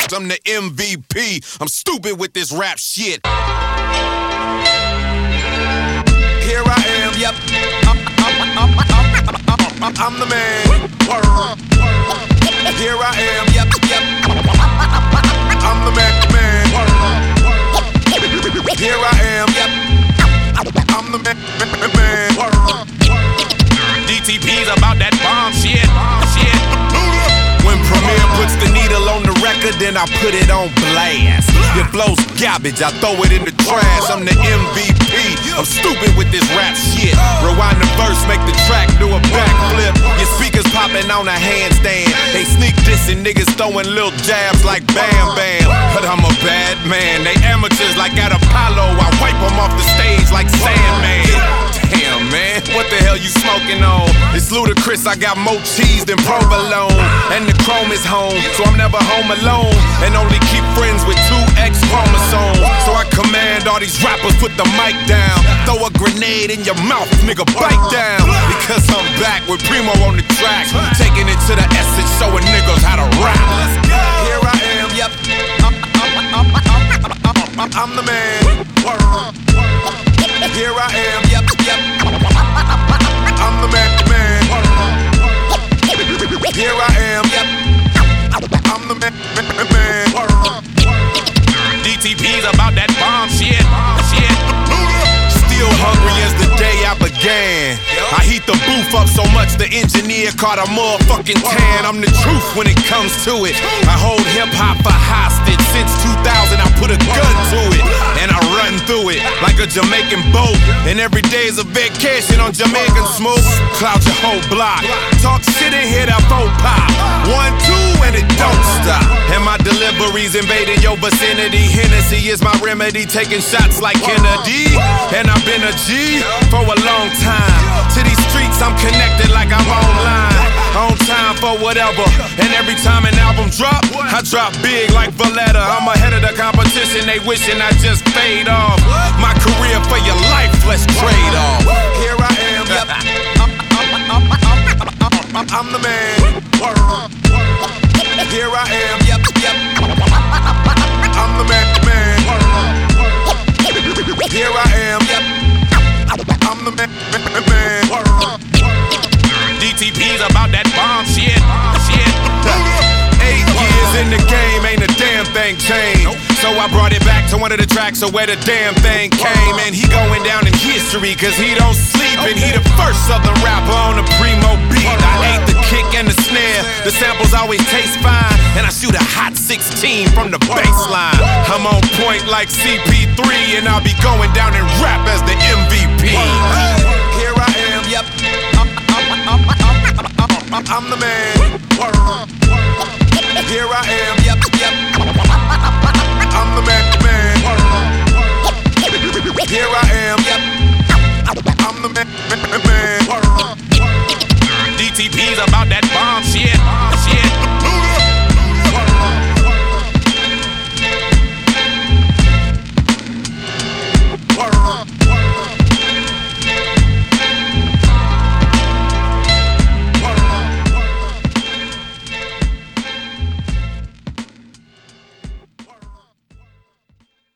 I'm the MVP. I'm stupid with this rap shit. Here I am, yep. I'm the man. Here I am, yep. I'm the man. Here I am, yep. I'm the man. DTP's about that bomb shit. When Premier puts the needle on the record, then I put it on blast. It flows garbage, I throw it in the trash. I'm the MVP. I'm stupid with this rap shit. Rewind the verse, make the track do a backflip. Your speakers popping on a handstand. They sneak dissing niggas throwing little jabs like Bam Bam. But I'm a bad man. They amateurs like at Apollo. I wipe them off the stage like Sandman. Damn, man, what the hell you smoking on? It's ludicrous, I got more cheese than provolone. And the chrome is home, so I'm never home alone. And only keep friends with 2 X chromosomes. So I command all these rappers, put the mic down. Throw a grenade in your mouth, nigga, bite down. Because I'm back with Primo on the track, taking it to the essence, showing niggas how to rap. Here I am, yep. I'm the man. Here I am, yep. I'm the man. Here I am, yep. I'm the man. DTP's about that bomb shit. Still hungry as the day I began. I heat the booth up so much the engineer caught a motherfucking tan. I'm the truth when it comes to it. I hold hip-hop for hostage. Since 2000 I put a gun to it, and I run through it like a Jamaican boat. And every day is a vacation on Jamaican smoke. Cloud your whole block. Talk shit and hear that phone pop. 1, 2 and it don't stop. And my deliveries invading your vicinity. Hennessy is my remedy, taking shots like Kennedy. And I've been a G for a long time. To these streets I'm connected like I'm online. On time for whatever. And every time an album drop, I drop big like Valletta. I'm ahead of the competition, they wishing I just fade off. My career for your life, let's trade off. Here I am, yep. I'm the man. Here I am, yep. I'm the man. Here I am, yep. I'm the man. DTP's about that bomb shit. 8 years in the game, ain't a damn thing changed. So I brought it back to one of the tracks of where the damn thing came. And he going down in history cause he don't sleep. And he the first southern rapper on the Primo beat. I ate the kick and the snare, the samples always taste fine. And I shoot a hot 16 from the baseline. I'm on point like CP3, and I'll be going down and rap as the MVP. Here I am, yep. I'm the man. Here I am, yep. I'm the man. Here I am, yep. I'm the man.